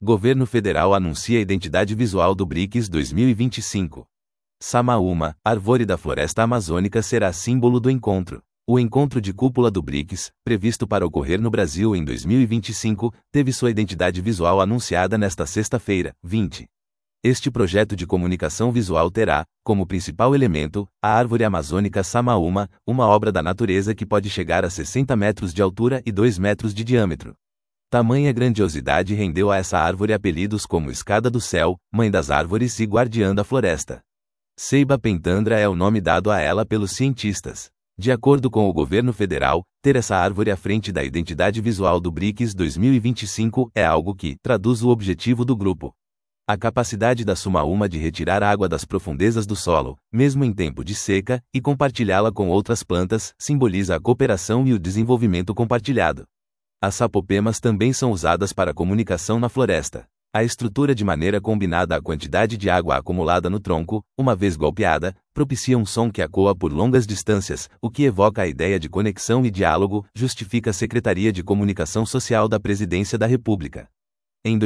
Governo Federal anuncia a identidade visual do BRICS 2025. Samaúma, árvore da floresta amazônica, será símbolo do encontro. O encontro de cúpula do BRICS, previsto para ocorrer no Brasil em 2025, teve sua identidade visual anunciada nesta sexta-feira, 20. Este projeto de comunicação visual terá, como principal elemento, a árvore amazônica Samaúma, uma obra da natureza que pode chegar a 60 metros de altura e 2 metros de diâmetro. Tamanha grandiosidade rendeu a essa árvore apelidos como Escada do Céu, Mãe das Árvores e Guardiã da Floresta. Ceiba pentandra é o nome dado a ela pelos cientistas. De acordo com o governo federal, ter essa árvore à frente da identidade visual do BRICS 2025 é algo que traduz o objetivo do grupo. A capacidade da Samaúma de retirar água das profundezas do solo, mesmo em tempo de seca, e compartilhá-la com outras plantas, simboliza a cooperação e o desenvolvimento compartilhado. As sapopemas também são usadas para comunicação na floresta. A estrutura de maneira combinada à quantidade de água acumulada no tronco, uma vez golpeada, propicia um som que ecoa por longas distâncias, o que evoca a ideia de conexão e diálogo, justifica a Secretaria de Comunicação Social da Presidência da República. Em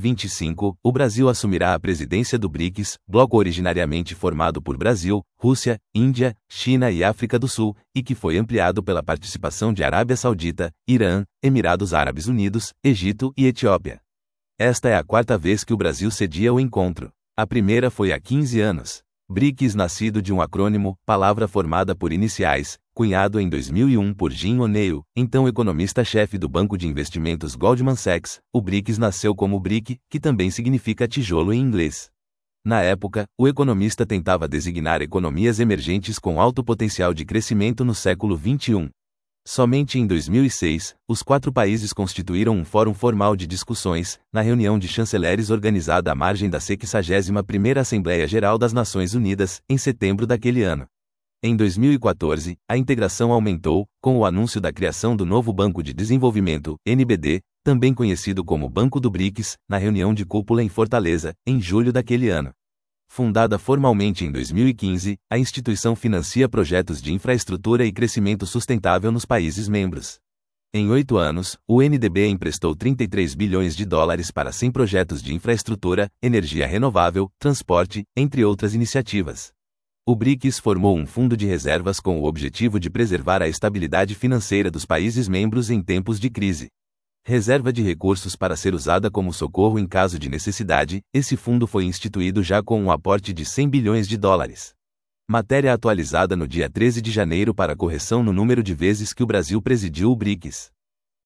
2025, o Brasil assumirá a presidência do BRICS, bloco originariamente formado por Brasil, Rússia, Índia, China e África do Sul, e que foi ampliado pela participação de Arábia Saudita, Irã, Emirados Árabes Unidos, Egito e Etiópia. Esta é a quarta vez que o Brasil cedia o encontro. A primeira foi há 15 anos. BRICS, nascido de um acrônimo, palavra formada por iniciais, cunhado em 2001 por Jim O'Neill, então economista-chefe do banco de investimentos Goldman Sachs. O BRICS nasceu como BRIC, que também significa tijolo em inglês. Na época, o economista tentava designar economias emergentes com alto potencial de crescimento no século XXI. Somente em 2006, os 4 países constituíram um fórum formal de discussões, na reunião de chanceleres organizada à margem da 61ª Assembleia Geral das Nações Unidas, em setembro daquele ano. Em 2014, a integração aumentou, com o anúncio da criação do novo Banco de Desenvolvimento, NBD, também conhecido como Banco do BRICS, na reunião de cúpula em Fortaleza, em julho daquele ano. Fundada formalmente em 2015, a instituição financia projetos de infraestrutura e crescimento sustentável nos países membros. Em 8 anos, o NDB emprestou 33 bilhões de dólares para 100 projetos de infraestrutura, energia renovável, transporte, entre outras iniciativas. O BRICS formou um fundo de reservas com o objetivo de preservar a estabilidade financeira dos países membros em tempos de crise. Reserva de recursos para ser usada como socorro em caso de necessidade, esse fundo foi instituído já com um aporte de 100 bilhões de dólares. Matéria atualizada no dia 13 de janeiro para correção no número de vezes que o Brasil presidiu o BRICS.